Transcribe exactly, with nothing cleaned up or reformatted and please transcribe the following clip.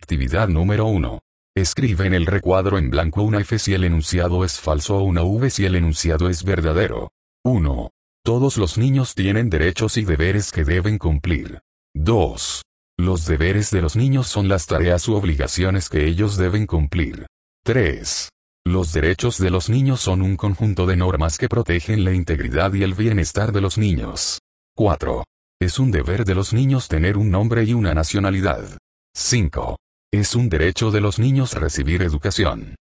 Actividad número uno. Escribe en el recuadro en blanco una F si el enunciado es falso o una V si el enunciado es verdadero. uno. Todos los niños tienen derechos y deberes que deben cumplir. dos. Los deberes de los niños son las tareas u obligaciones que ellos deben cumplir. tres. Los derechos de los niños son un conjunto de normas que protegen la integridad y el bienestar de los niños. cuatro. Es un deber de los niños tener un nombre y una nacionalidad. cinco. Es un derecho de los niños recibir educación.